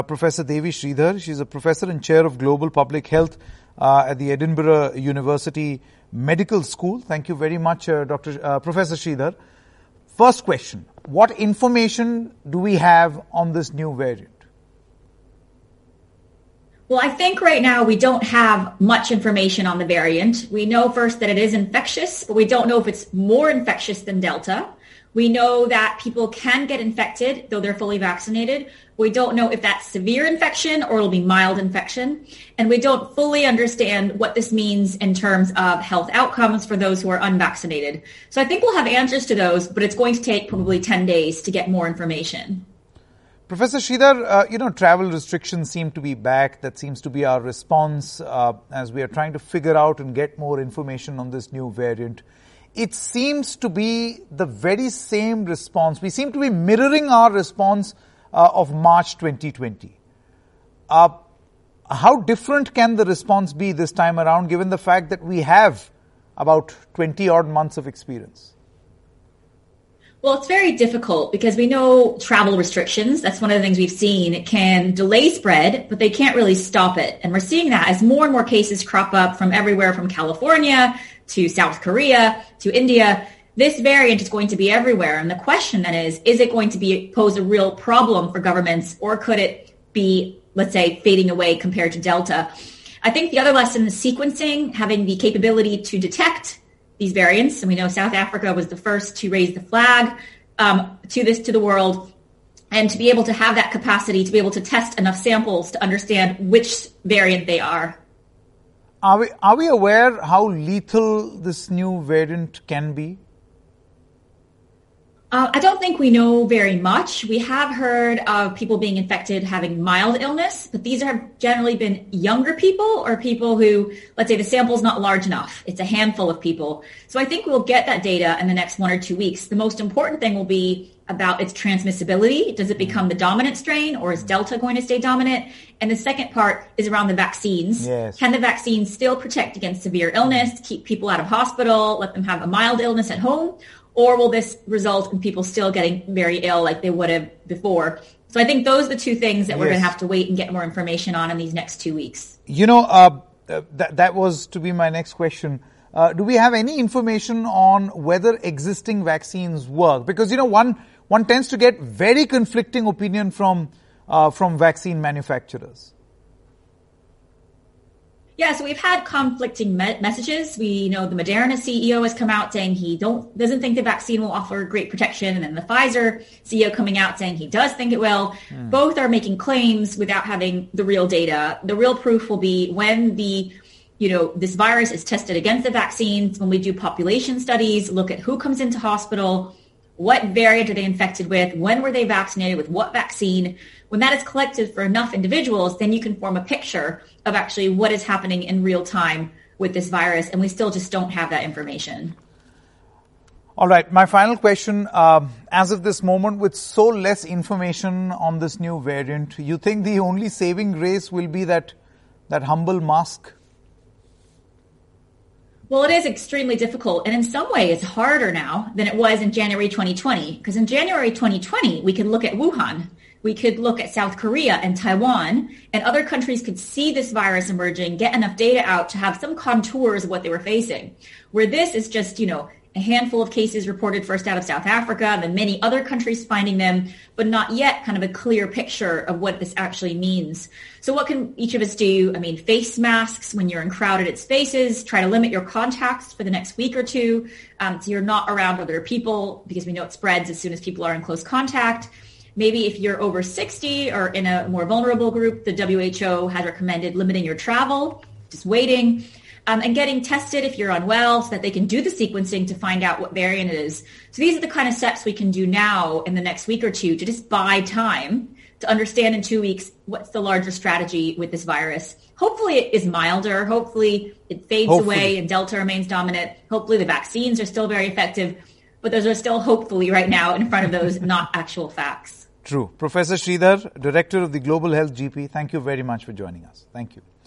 Professor Devi Sridhar. She's a professor and chair of Global Public Health at the Edinburgh University Medical School. Thank you very much, Professor Sridhar. First question, what information do we have on this new variant? Well, I think right now we don't have much information on the variant. We know first that it is infectious, but we don't know if it's more infectious than Delta. We know that people can get infected, though they're fully vaccinated. We don't know if that's severe infection or it'll be mild infection. And we don't fully understand what this means in terms of health outcomes for those who are unvaccinated. So I think we'll have answers to those, but it's going to take probably 10 days to get more information. Professor Sridhar, travel restrictions seem to be back. That seems to be our response as we are trying to figure out and get more information on this new variant. It seems to be the very same response. We seem to be mirroring our response of March 2020. How different can the response be this time around, given the fact that we have about 20 odd months of experience? Well, it's very difficult because we know travel restrictions, that's one of the things we've seen, it can delay spread, but they can't really stop it. And we're seeing that as more and more cases crop up from everywhere from California to South Korea to India. This variant is going to be everywhere. And the question then is it going to pose a real problem for governments, or could it be, let's say, fading away compared to Delta? I think the other lesson is sequencing, having the capability to detect these variants. And we know South Africa was the first to raise the flag to the world, and to be able to have that capacity to be able to test enough samples to understand which variant they are. Are we aware how lethal this new variant can be? I don't think we know very much. We have heard of people being infected having mild illness, but these have generally been younger people or people who, let's say the sample's not large enough. It's a handful of people. So I think we'll get that data in the next 1 or 2 weeks. The most important thing will be about its transmissibility. Does it become the dominant strain, or is Delta going to stay dominant? And the second part is around the vaccines. Yes. Can the vaccine still protect against severe illness, keep people out of hospital, let them have a mild illness at home? Or will this result in people still getting very ill like they would have before? So I think those are the two things that we're going to have to wait and get more information on in these next 2 weeks. That was to be my next question. Do we have any information on whether existing vaccines work? Because, one tends to get very conflicting opinion from vaccine manufacturers. Yeah, so we've had conflicting messages. We know the Moderna CEO has come out saying he doesn't think the vaccine will offer great protection, and then the Pfizer CEO coming out saying he does think it will. Both are making claims without having the real data. The real proof will be when this virus is tested against the vaccines, when we do population studies, look at who comes into hospital, what variant are they infected with, when were they vaccinated with what vaccine. When that is collected for enough individuals, then you can form a picture of actually what is happening in real time with this virus, and we still just don't have that information. All right, my final question, as of this moment, with so less information on this new variant, you think the only saving grace will be that humble mask? Well, it is extremely difficult, and in some way it's harder now than it was in January 2020, because in January 2020, we could look at Wuhan. We could look at South Korea and Taiwan, and other countries could see this virus emerging, get enough data out to have some contours of what they were facing. Where this is just, a handful of cases reported first out of South Africa, then many other countries finding them, but not yet kind of a clear picture of what this actually means. So what can each of us do? Face masks when you're in crowded spaces, try to limit your contacts for the next week or two, so you're not around other people, because we know it spreads as soon as people are in close contact. Maybe if you're over 60 or in a more vulnerable group, the WHO has recommended limiting your travel, just waiting, and getting tested if you're unwell so that they can do the sequencing to find out what variant it is. So these are the kind of steps we can do now in the next week or two to just buy time to understand in 2 weeks what's the larger strategy with this virus. Hopefully it is milder. Hopefully it fades away and Delta remains dominant. Hopefully the vaccines are still very effective. But those are still hopefully right now in front of those, not actual facts. True. Professor Sridhar, Director of the Global Health GP, thank you very much for joining us. Thank you.